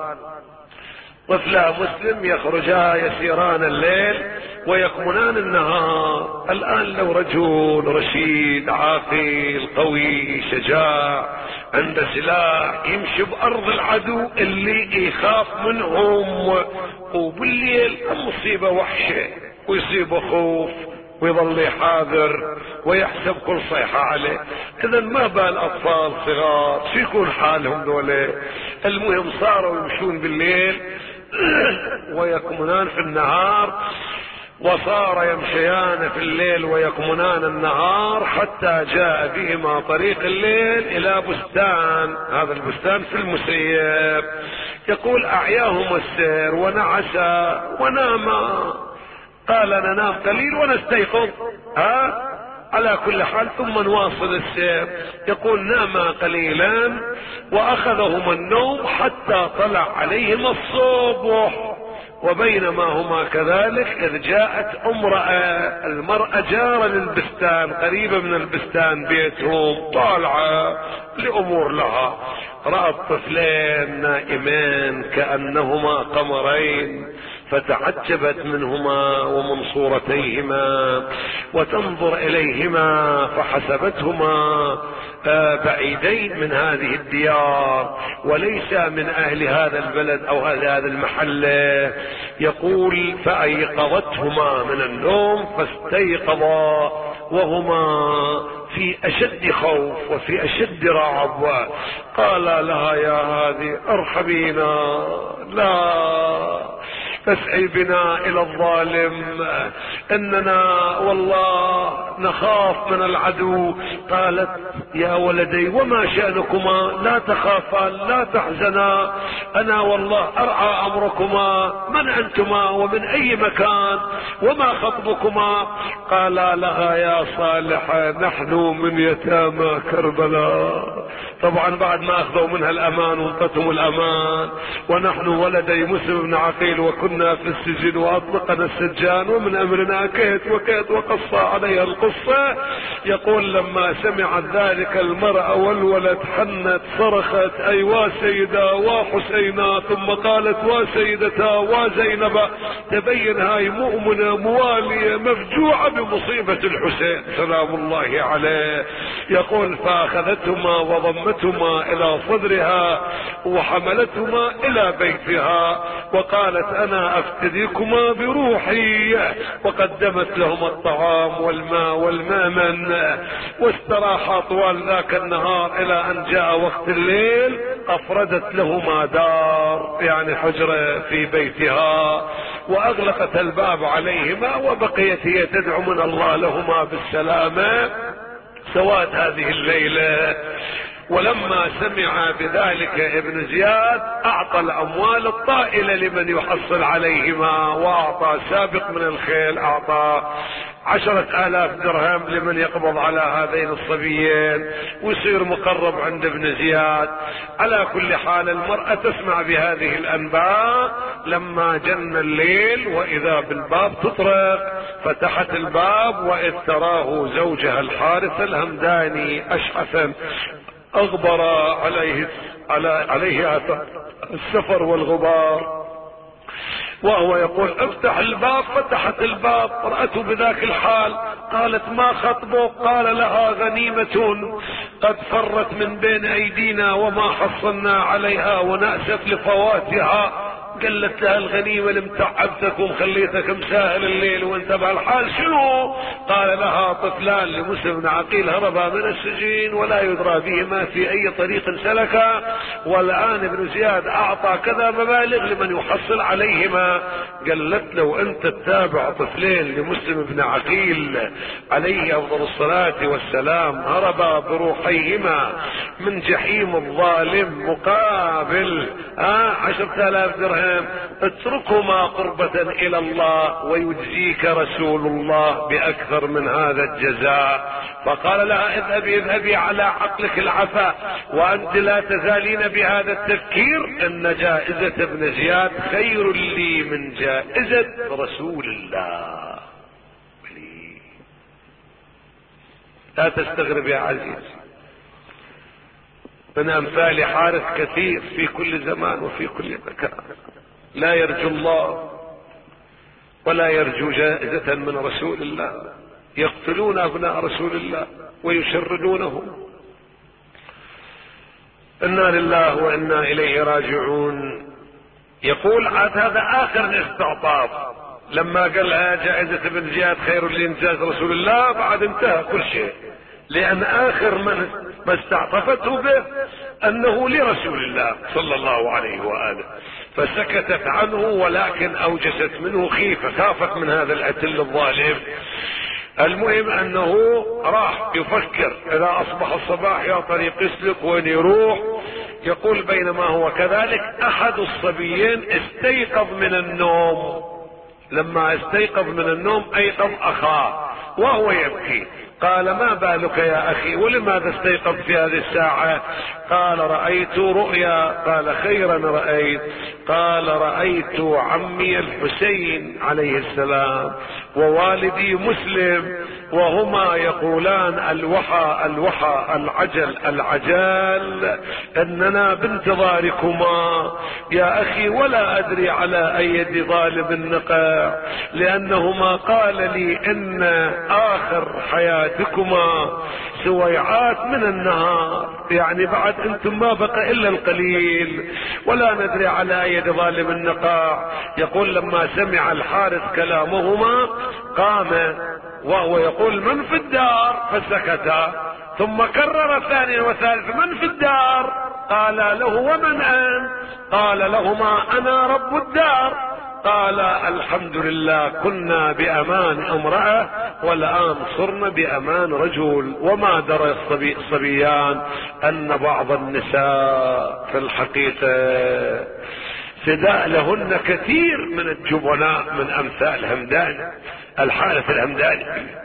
طفلا مسلم يخرجا يسيران الليل ويكمنان النهار. الان لو رجل رشيد عاقل قوي شجاع عنده سلاح يمشي بارض العدو اللي يخاف منهم، وبالليل المصيبة وحشة ويصيب خوف ويظل يحاذر ويحسب كل صيحة عليه. اذا ما بال اطفال صغار شو يكون حالهم دولة؟ المهم صاروا يمشون بالليل ويكمنان في النهار، وصار يمشيان في الليل ويكمنان النهار، حتى جاء بهما طريق الليل الى بستان. هذا البستان في المسيب. يقول اعياهما السير ونعسا وناما. قال ننام قليل ونستيقظ، ها على كل حال ثم نواصل السير. يقول ناما قليلا واخذهما النوم حتى طلع عليهما الصبح. وبينما هما كذلك اذ جاءت امرأة، المرأة جارة للبستان قريبة من البستان بيتهم، طالعة لامور لها، رأت طفلين نائمين كأنهما قمرين، فتعجبت منهما ومن صورتيهما وتنظر اليهما، فحسبتهما بعيدين من هذه الديار وليس من اهل هذا البلد او هذا المحل. يقول فايقظتهما من النوم فاستيقظا وهما في اشد خوف وفي اشد رعب. قال لها يا هذه ارحبينا، لا تسعي بنا الى الظالم، اننا والله نخاف من العدو. قالت يا ولدي وما شأنكما؟ لا تخافا لا تحزنا، انا والله ارعى امركما. من انتما ومن اي مكان وما خطبكما؟ قال لها يا صالحة نحن من يتامى كربلاء. طبعا بعد ما اخذوا منها الامان وانطتهم الامان، ونحن ولدي مسلم بن عقيل وكنا في السجن واطلقنا السجان ومن امرنا كيت وكيت وقص عليها القصة. يقول لما سمعت ذلك المرأة والولد حنت صرخت اي وسيدة وحسينا، ثم قالت وسيدتا وزينب. تبين هاي مؤمنة موالية مفجوعة بمصيبة الحسين سلام الله عليه. يقول فاخذتهما وضمتهما الى صدرها وحملتهما الى بيتها وقالت انا افتديكما بروحي، وقدمت لهما الطعام والماء والمامن. واستراحا طوال ذاك النهار الى ان جاء وقت الليل، افردت لهما دار يعني حجرة في بيتها واغلقت الباب عليهما، وبقيت هي تدعو من الله لهما بالسلامة سواد هذه الليلة. ولما سمع بذلك ابن زياد اعطى الاموال الطائلة لمن يحصل عليهما، واعطى سابق من الخيل، اعطى عشرة الاف درهم لمن يقبض على هذين الصبيين ويصير مقرب عند ابن زياد. على كل حال المرأة تسمع بهذه الانباء لما جن الليل واذا بالباب تطرق. فتحت الباب واذ تراه زوجها الحارث الهمداني اشعثا اغبر عليه على عليه اثر السفر والغبار، وهو يقول افتح الباب. فتحت الباب رأته بذاك الحال، قالت ما خطبك؟ قال لها غنيمة قد فرت من بين ايدينا وما حصلنا عليها ونأسف لفواتها. قالت لها الغنيمة اللي متعبتك ومخليتك مساهل الليل وانت بهالحال شنو؟ قال لها طفلان لمسلم بن عقيل هربا من السجين ولا يدرى بهما في اي طريق سلكا، والان ابن زياد اعطى كذا مبالغ لمن يحصل عليهما. قالت لو انت تتابع طفلين لمسلم بن عقيل عليه افضل الصلاة والسلام هربا بروحيهما من جحيم الظالم مقابل آه عشرة الاف درهم، اتركهما قربة الى الله ويجزيك رسول الله باكثر من هذا الجزاء. فقال لها اذهبي اذهبي على عقلك العفا وانت لا تزالين بهذا التفكير ان جائزة ابن زياد خير لي من جائزة رسول الله. لا تستغرب يا عزيز، من امثال حارث كثير في كل زمان وفي كل مكان، لا يرجو الله ولا يرجو جائزة من رسول الله، يقتلون ابناء رسول الله ويشردونهم. انا لله وانا اليه راجعون. يقول عاد هذا اخر الاستعطاف، لما قال لها جائزة ابن زياد خير لانجاز رسول الله بعد انتهى كل شيء، لان اخر من ما استعطفته به انه لرسول الله صلى الله عليه وآله، فسكتت عنه ولكن اوجست منه خيفة، خافت من هذا العتل الظالم. المهم انه راح يفكر اذا اصبح الصباح يا طريق يسلك وين يروح. يقول بينما هو كذلك احد الصبيين استيقظ من النوم، لما استيقظ من النوم ايقظ اخاه وهو يبكي، قال ما بالك يا اخي ولماذا استيقظ في هذه الساعة؟ قال رأيت رؤيا. قال خيرا رأيت؟ قال رأيت عمي الحسين عليه السلام ووالدي مسلم وهما يقولان الوحى الوحى العجل العجال اننا بانتظاركما يا اخي، ولا ادري على ايدي ظالم النقع، لانهما قال لي ان اخر حياتكما سويعات من النهار، يعني بعد انتم ما بقى الا القليل، ولا ندري على يد ظالم النقاع. يقول لما سمع الحارث كلامهما قام وهو يقول من في الدار؟ فسكتا، ثم كرر ثانيا وثالثا من في الدار؟ قال له ومن انت؟ قال لهما انا رب الدار. قال الحمد لله كنا بامان امرأة والان صرنا بامان رجل. وما درى الصبي الصبيان ان بعض النساء في الحقيقة فداء لهن كثير من الجبناء من امثال همدان الحارث الهمداني.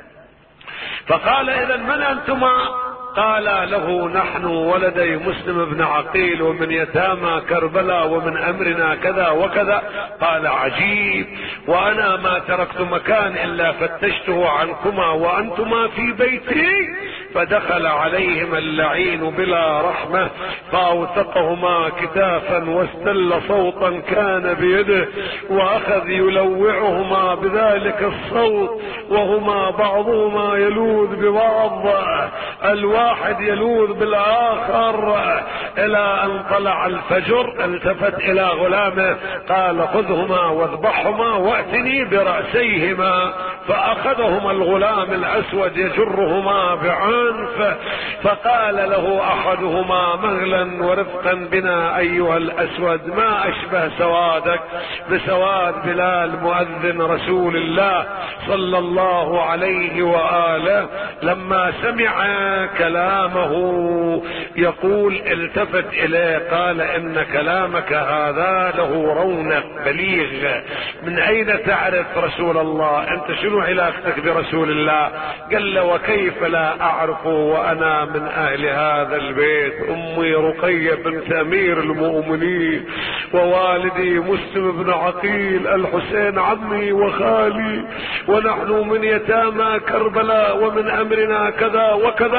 فقال اذا من انتما؟ قال له نحن ولدي مسلم بن عقيل ومن يتامى كربلاء ومن امرنا كذا وكذا. قال عجيب، وانا ما تركت مكان الا فتشته عنكما وانتما في بيتي. فدخل عليهما اللعين بلا رحمة فاوثقهما كتافا واستل صوتا كان بيده واخذ يلوعهما بذلك الصوت، وهما بعضهما يلوذ ببعض، الواحد يلوذ بالاخر، الى ان طلع الفجر. التفت الى غلامه قال خذهما واذبحهما واتني برأسيهما. فاخذهما الغلام الاسود يجرهما بعنف، فقال له احدهما مهلا ورفقا بنا ايها الاسود، ما اشبه سوادك بسواد بلال مؤذن رسول الله صلى الله عليه وآله. لما سمع كلامه يقول التفت اليه قال ان كلامك هذا له رونق بليغ، من اين تعرف رسول الله؟ انت شنو علاقتك برسول الله؟ قال له وكيف لا اعرفه وانا من اهل هذا البيت، امي رقية بنت امير المؤمنين ووالدي مسلم بن عقيل الحسين عمي وخالي، ونحن من يتامى كربلاء ومن امرنا كذا وكذا.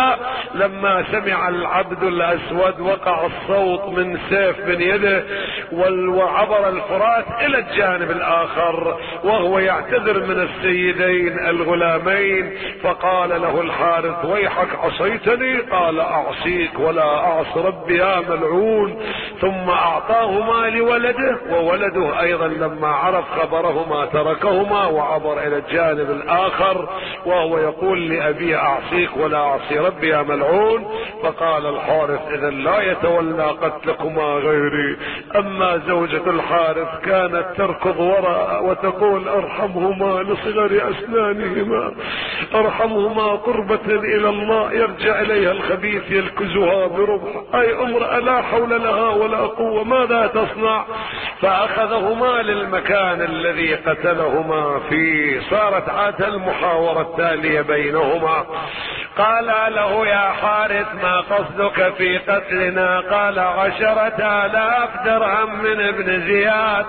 لما سمع العبد الاسود وقع الصوت من سيف من يده وعبر الفرات الى الجانب الاخر وهو يعتذر من السيدين الغلامين. فقال له الحارث ويحك عصيتني؟ قال اعصيك ولا اعص ربي يا ملعون. ثم اعطاهما لولده، وولده ايضا لما عرف خبرهما تركهما وعبر الى الجانب الاخر وهو يقول لابيه اعصيك ولا اعصي ربي يا ملعون. فقال الحارث اذا لا يتولى قتلكما غيري. اما زوجة الحارث كانت تركض وراء وتقول ارحمهما لصغر اسنانهما، ارحمهما قربة الى الله. يرجع اليها الخبيث يلكزها برمح، اي امرأة لا حول لها ولا قوة، ماذا تصنع؟ فاخذهما للمكان الذي قتلهما فيه. صارت عاد المحاورة التالية بينهما. قال له يا حارث ما قصدك في قتلنا؟ قال عشرة آلاف درهم من ابن زياد.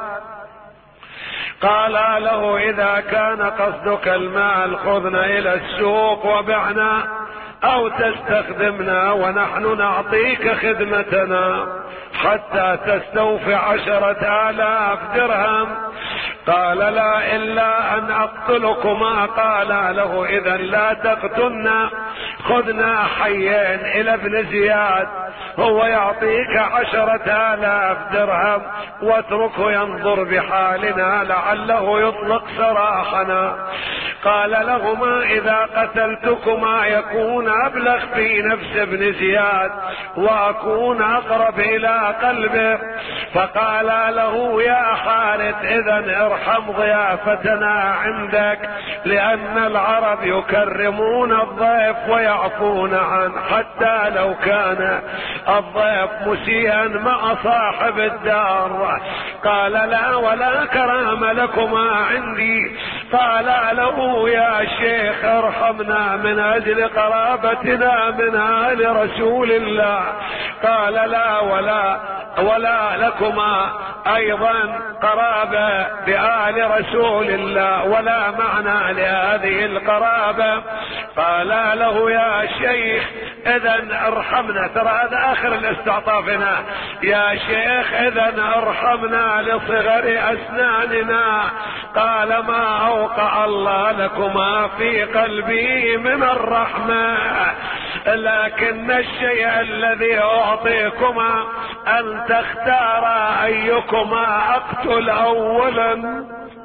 قال له اذا كان قصدك المال خذنا الى السوق وبعنا او تستخدمنا ونحن نعطيك خدمتنا حتى تستوفي عشرة آلاف درهم. قال لا الا ان اقتلكما. قال له اذا لا تقتلنا، خذنا حيين الى ابن زياد هو يعطيك عشرة آلاف درهم واتركه ينظر بحالنا لعله يطلق سراحنا. قال لهما اذا قتلتكما يكون ابلغ في نفس ابن زياد واكون اقرب الى قلبه. فقال له يا حارث اذا ارحم ضيافتنا عندك، لان العرب يكرمون الضيف ويعفون عنه حتى لو كان الضيف مسيئا مع صاحب الدار. قال لا ولا كرام لكما عندي. قال له يا شيخ ارحمنا من اجل قرابتنا من آل رسول الله. قال لا ولا ولا لكما ايضا قرابة بآل رسول الله ولا معنى لهذه القرابة. قال له يا شيخ اذا ارحمنا، ترى هذا اخر الاستعطاف هنا، يا شيخ اذا ارحمنا لصغر اسناننا. قال ما اوقع الله لكما في قلبي من الرحمة، لكن الشيء الذي اعطيكما ان تختارا ايكما اقتل اولا.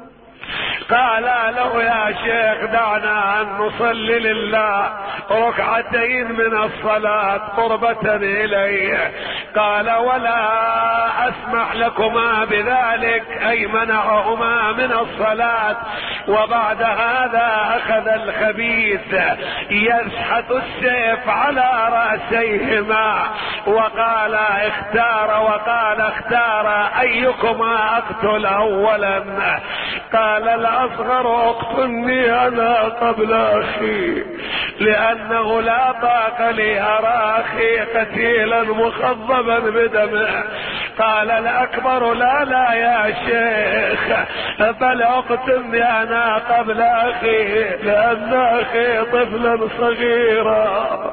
قال له يا شيخ دعنا ان نصلي لله ركعتين من الصلاة قربة اليه. قال ولا اسمح لكما بذلك، اي منعهما من الصلاة. وبعد هذا اخذ الخبيث يزحت السيف على رأسيهما وقال اختار وقال اختار ايكما اقتل اولا. قال الاصغر اقتلني انا قبل اخي، لانه لا طاق لي ارى اخي قتيلا مخضبا بدمه. قال الاكبر لا لا يا شيخ بل اقتلني انا قبل اخي، لان اخي طفلا صغيرا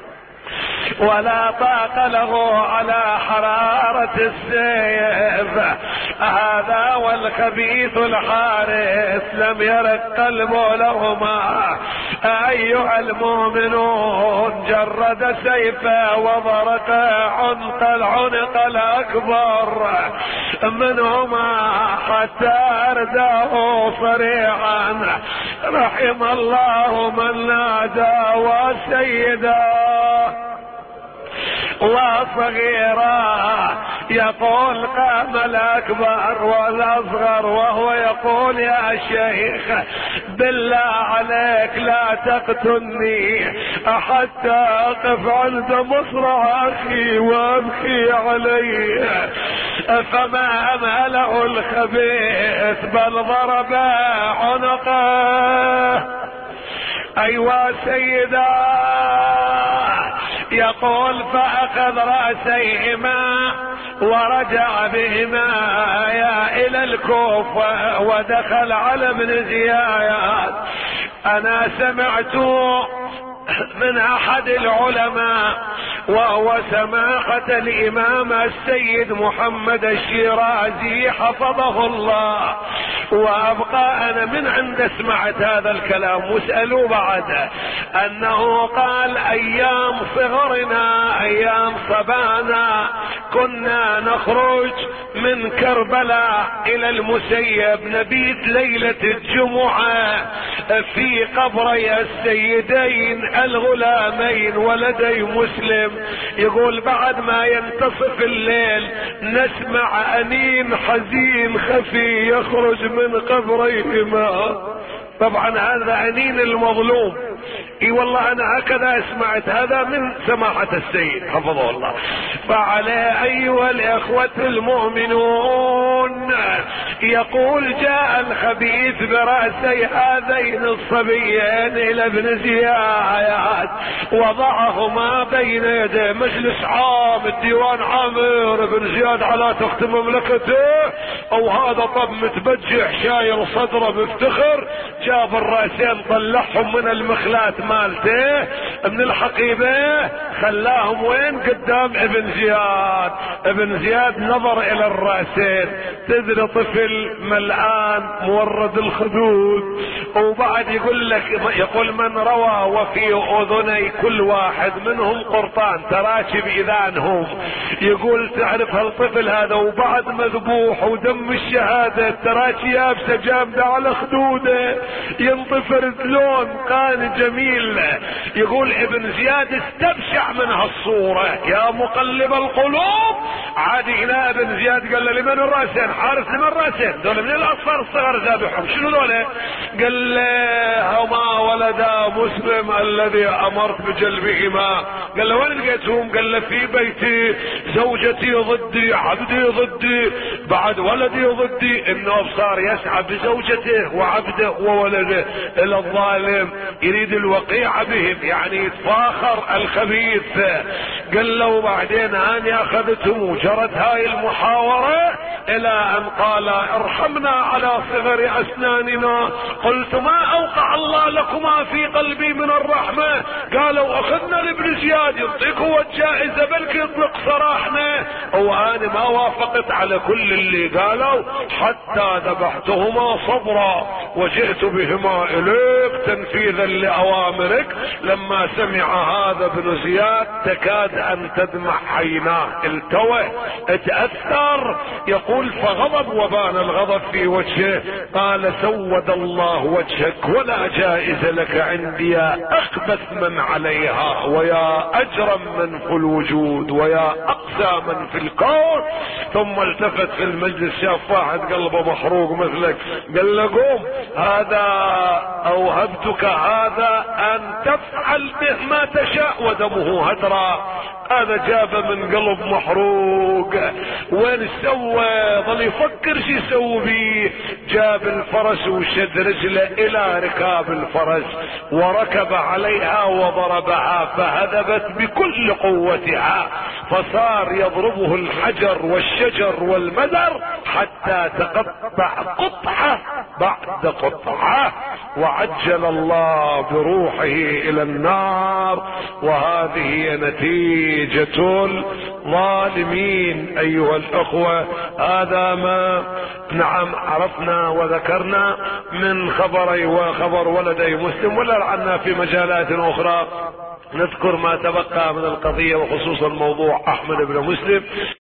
ولا طاق له على حرارة السيف. هذا والخبيث الحارث لم يرق قلبه لهما. ايها المؤمنون جرد سيفه وضرق عنق العنق الاكبر منهما حتى ارداه صريعا. رحم الله من نادى وسيدا وصغيرا. يقول قام الاكبر والاصغر وهو يقول يا شيخ بالله عليك لا تقتلني حتى اقف عند مصرع اخي وابكي عليه. فما امهله الخبيث بل ضرب عنقه. ايوا سيدا. يقول فاخذ رأسيهما ورجع بهما الى الكوفة ودخل على ابن زياد. انا سمعت من احد العلماء وهو سماحة الامام السيد محمد الشيرازي حفظه الله. وابقى انا من عند سمعت هذا الكلام واسألوا بعد انه قال ايام صغرنا ايام صبانا كنا نخرج من كربلاء الى المسيب نبيت ليلة الجمعة في قبري السيدين الغلامين ولدي مسلم. يقول بعد ما ينتصف الليل نسمع انين حزين خفي يخرج من قبريهما. طبعا هذا انين المظلوم. اي والله انا هكذا سمعت هذا من سماحة السيد حفظه الله. فعلى ايها الاخوة المؤمنون يقول جاء الخبيث برأسي هذين الصبيين الى ابن زياد وضعهما بين يديه. مجلس عام الديوان عامر ابن زياد على تخت مملكته او هذا طب متبجح شايل صدره مفتخر جاب الرأسين طلعهم من المخلات مالته من الحقيبة خلاهم وين قدام ابن زياد. ابن زياد نظر الى الرأسين تدري طفل ملآن مورد الخدود. وبعد يقول لك يقول من روى وفي اذني كل واحد منهم قرطان تراكي باذانهم. يقول تعرف هالطفل هذا وبعد مذبوح ودم الشهادة تراكي يابسة جامدة على خدوده ينطفر لون كان جميل. يقول ابن زياد استبشع من هالصورة يا مقلب القلوب. عاد هنا ابن زياد قال له لمن الرأسين؟ حارس لمن الرأسين؟ دول من الاصفر الصغر ذابحهم شنو دول؟ قال له هما ولدا مسلم الذي امرت بجلبهما. قال له وين لقيتهم؟ قال له في بيتي زوجتي ضدي عبدي ضدي بعد ولدي ضدي. انه صار يسعى بزوجته وعبده وولده الى الظالم يريد الوقيعة بهم يعني يتفاخر الخبيث. قال له بعدين اني اخذتهم وجرت هاي المحاورة الى ان قال ارحمنا على صغر اسناننا. قلت ما اوقع الله لكما في قلبي من الرحمة. قالوا اخذنا لابن زياد يعطيك هو الجائزة بلكي يطلق سراحنا. وانا ما وافقت على كل اللي قالوا حتى ذبحتهما صبرا وجئت بهما اليك تنفيذا لاوامرك. لما سمع هذا ابن زياد تكاد ان تدمع عيناه التوى اتأثر. يقول فغضب وبان الغضب في وجهه. قال سود الله وجهك ولا جائز لك عندي يا اخبث من عليها ويا اجرم من في الوجود ويا اقسى من في الكون. ثم التفت في المجلس شاف واحد قلبه محروق مثلك قال له قوم هذا اوهبتك هذا ان تفعل به ما تشاء ودمه هدرا. هذا جاب من قلب محروق وين سوى ظل يفكر شي يسوي بيه. جاب الفرس وشد رجله الى ركاب الفرس وركب عليها وضربها فهذبت بكل قوتها فصار يضربه الحجر والشجر والمدر حتى تقطع قطعة بعد قطعة وعجل الله بروحه الى النار. وهذه نتيجة الظالمين ايها الاخوة. هذا ما نعم عرفنا وذكرنا من خبري وخبر ولدي مسلم. ولعلنا في مجالات اخرى نذكر ما تبقى من القضية وخصوصا موضوع احمد بن مسلم.